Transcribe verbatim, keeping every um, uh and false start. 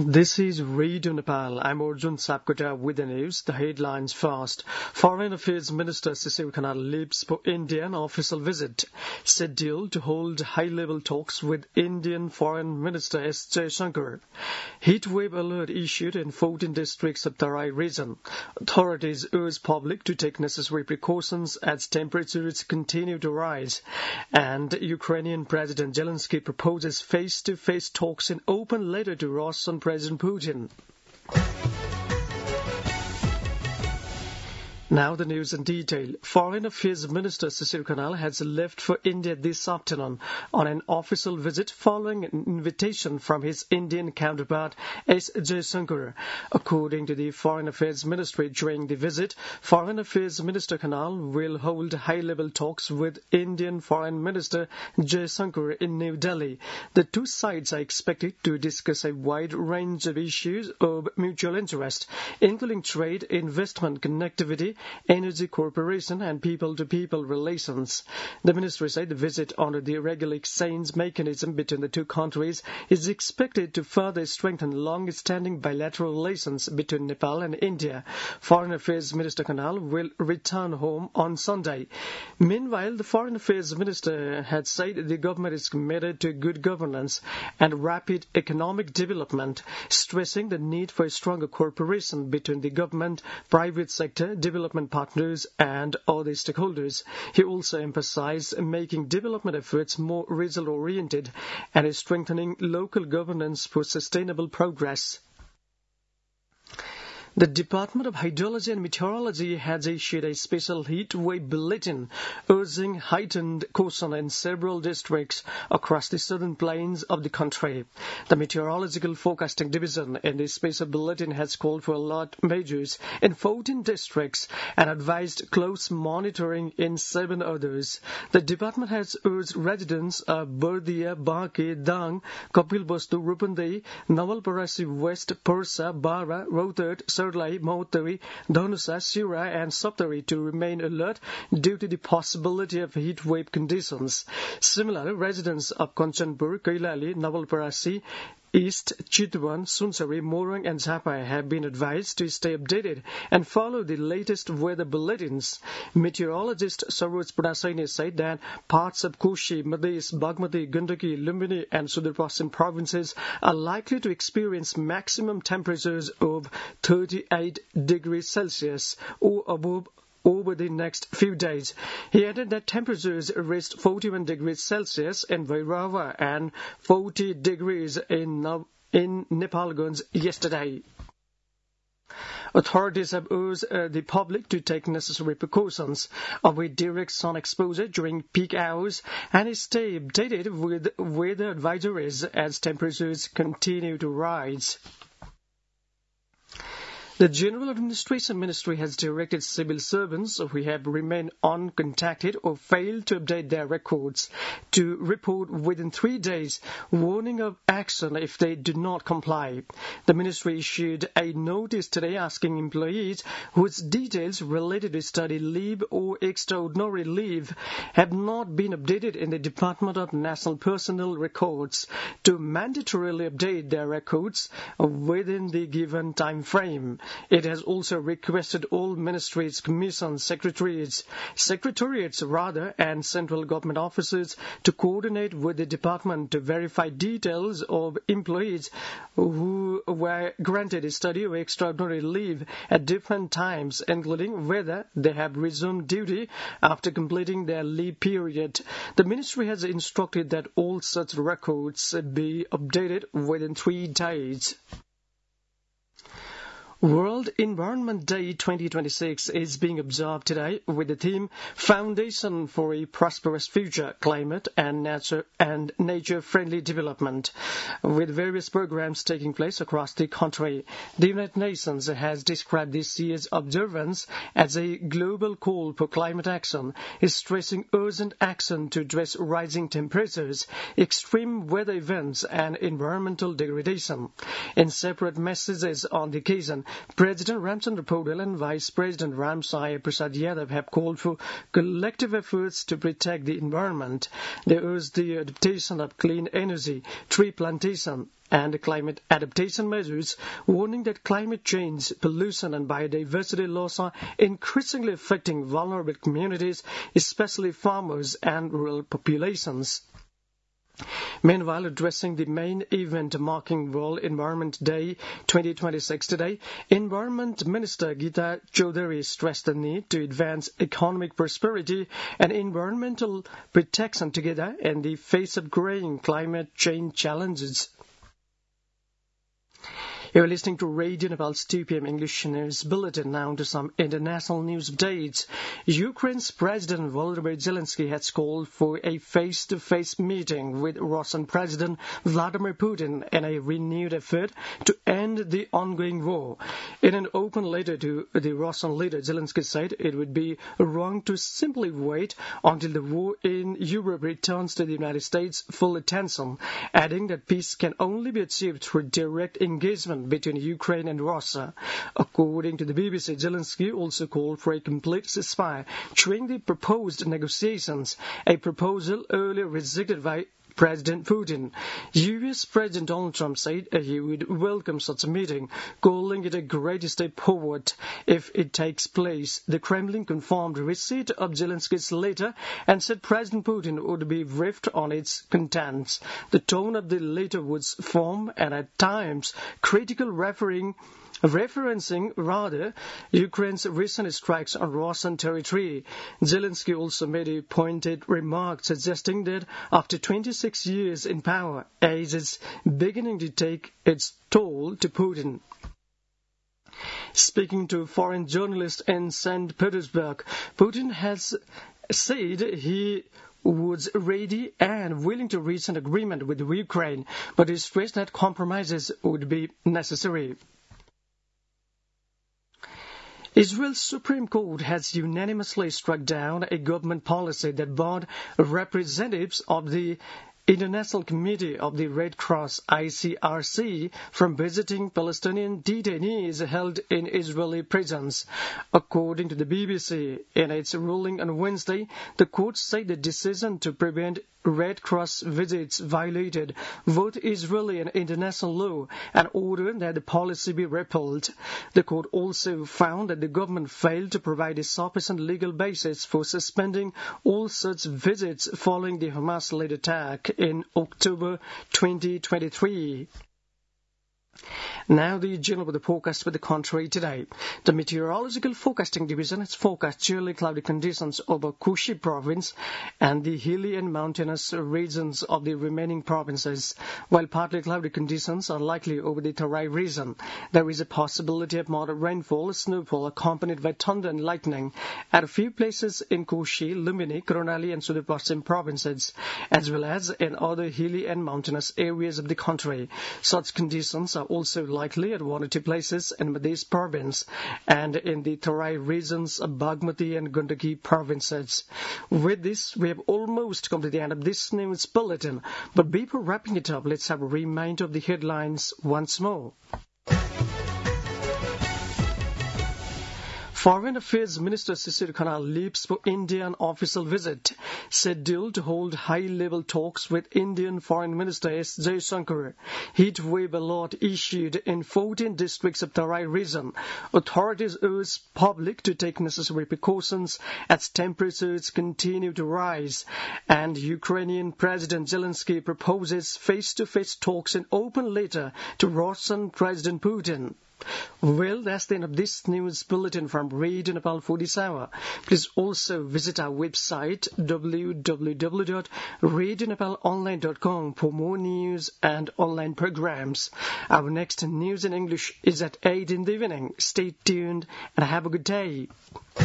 This is Radio Nepal. I'm Arjun Sapkota with the news. The headlines first. Foreign Affairs Minister Shishir Khanal leaves for India on official visit. Scheduled to hold high-level talks with Indian Foreign Minister S. Jaishankar. Heatwave alert issued in fourteen districts of Tarai region. Authorities urge public to take necessary precautions as temperatures continue to rise. And Ukrainian President Zelensky proposes face-to-face talks in open letter to Russian President Putin. Now the news in detail. Foreign Affairs Minister Shishir Khanal has left for India this afternoon on an official visit following an invitation from his Indian counterpart S. Jaishankar. According to the Foreign Affairs Ministry, during the visit, Foreign Affairs Minister Khanal will hold high-level talks with Indian Foreign Minister Jaishankar in New Delhi. The two sides are expected to discuss a wide range of issues of mutual interest, including trade, investment, connectivity, energy cooperation and people-to-people relations. The ministry said the visit under the regular exchange mechanism between the two countries is expected to further strengthen long-standing bilateral relations between Nepal and India. Foreign Affairs Minister Khanal will return home on Sunday. Meanwhile, the Foreign Affairs Minister had said the government is committed to good governance and rapid economic development, stressing the need for stronger cooperation between the government, private sector, development partners and other stakeholders. He also emphasized making development efforts more result-oriented and strengthening local governance for sustainable progress. The Department of Hydrology and Meteorology has issued a special heat wave bulletin urging heightened caution in several districts across the southern plains of the country. The Meteorological Forecasting Division in the special bulletin has called for alert measures in fourteen districts and advised close monitoring in seven others. The department has urged residents of Bardia, Bake, Dang, Kapilvastu, Rupandei, Nawalparasi West, Persa, Bara, Rohtad, Sarlai, Mahotari, Dhanusa, Sira and Saptari to remain alert due to the possibility of heat wave conditions. Similarly, residents of Kanchanpur, Kailali, Nawalparasi, East, Chitwan, Sunsari, Morang and Zapai have been advised to stay updated and follow the latest weather bulletins. Meteorologist Saroj Pradasani said that parts of Koshi, Madhya, Bagmati, Gandaki, Lumbini and Sudurpasim provinces are likely to experience maximum temperatures of thirty-eight degrees Celsius or above over the next few days. He added that temperatures reached forty-one degrees Celsius in Vairava and forty degrees in, in Nepalganj yesterday. Authorities have urged uh, the public to take necessary precautions, avoid direct sun exposure during peak hours, and stay updated with weather advisories as temperatures continue to rise. The General Administration Ministry has directed civil servants who have remained uncontacted or failed to update their records to report within three days, warning of action if they do not comply. The ministry issued a notice today asking employees whose details related to study leave or extraordinary leave have not been updated in the Department of National Personnel Records to mandatorily update their records within the given time frame. It has also requested all ministries, commissions, secretariats, secretariats rather, and central government offices to coordinate with the department to verify details of employees who were granted study or extraordinary leave at different times, including whether they have resumed duty after completing their leave period. The ministry has instructed that all such records be updated within three days. World Environment Day twenty twenty-six is being observed today with the theme Foundation for a Prosperous Future, Climate and Nature and Nature-Friendly Development, with various programs taking place across the country. The United Nations has described this year's observance as a global call for climate action, stressing urgent action to address rising temperatures, extreme weather events and environmental degradation. In separate messages on the occasion, President Ramchandra Paudel and Vice President Ramsai Prasad Yadav have called for collective efforts to protect the environment. They urged the adaptation of clean energy, tree plantation, and climate adaptation measures, warning that climate change, pollution and biodiversity loss are increasingly affecting vulnerable communities, especially farmers and rural populations. Meanwhile, addressing the main event marking World Environment Day twenty twenty-six today, Environment Minister Geeta Chaudhary stressed the need to advance economic prosperity and environmental protection together in the face of growing climate change challenges. You're listening to Radio Nepal's two p.m. English News Bulletin. Now to some international news updates. Ukraine's President Volodymyr Zelensky has called for a face-to-face meeting with Russian President Vladimir Putin in a renewed effort to end the ongoing war. In an open letter to the Russian leader, Zelensky said it would be wrong to simply wait until the war in Europe returns to the United States' full attention, adding that peace can only be achieved through direct engagement between Ukraine and Russia. According to the B B C, Zelensky also called for a complete ceasefire during the proposed negotiations, a proposal earlier rejected by President Putin. U S President Donald Trump said he would welcome such a meeting, calling it a great step forward if it takes place. The Kremlin confirmed receipt of Zelensky's letter and said President Putin would be briefed on its contents. The tone of the letter was firm and at times critical, referring referencing rather Ukraine's recent strikes on Russian territory. Zelensky also made a pointed remark suggesting that after twenty-six years in power, age is beginning to take its toll to Putin. Speaking to foreign journalists in Saint Petersburg, Putin has said he was ready and willing to reach an agreement with Ukraine, but he stressed that compromises would be necessary. Israel's Supreme Court has unanimously struck down a government policy that barred representatives of the International Committee of the Red Cross, I C R C, from visiting Palestinian detainees held in Israeli prisons. According to the B B C, in its ruling on Wednesday, the court said the decision to prevent Red Cross visits violated both Israeli and international law and ordered that the policy be repealed. The court also found that the government failed to provide a sufficient legal basis for suspending all such visits following the Hamas-led attack in October twenty twenty-three. Now the general weather forecast for the country today. The Meteorological Forecasting Division has forecast chilly cloudy conditions over Kushi province and the hilly and mountainous regions of the remaining provinces, while partly cloudy conditions are likely over the Tarai region. There is a possibility of moderate rainfall, snowfall accompanied by thunder and lightning at a few places in Kushi, Lumini, Koronali and Sudar Paschim provinces, as well as in other hilly and mountainous areas of the country. Such conditions are also likely at one or two places in Madhya province and in the Tarai regions of Bagmati and Gandaki provinces. With this, we have almost come to the end of this news bulletin, but before wrapping it up, let's have a reminder of the headlines once more. Foreign Affairs Minister Shishir Khanna leaves for Indian official visit, scheduled to hold high-level talks with Indian Foreign Minister S. Jaishankar. Heat wave alert issued in fourteen districts of Tarai region. Authorities urge public to take necessary precautions as temperatures continue to rise. And Ukrainian President Zelensky proposes face-to-face talks in open letter to Russian President Putin. Well, that's the end of this news bulletin from Radio Nepal for this hour. Please also visit our website w w w dot radio nepal online dot com for more news and online programs. Our next news in English is at eight in the evening. Stay tuned and have a good day.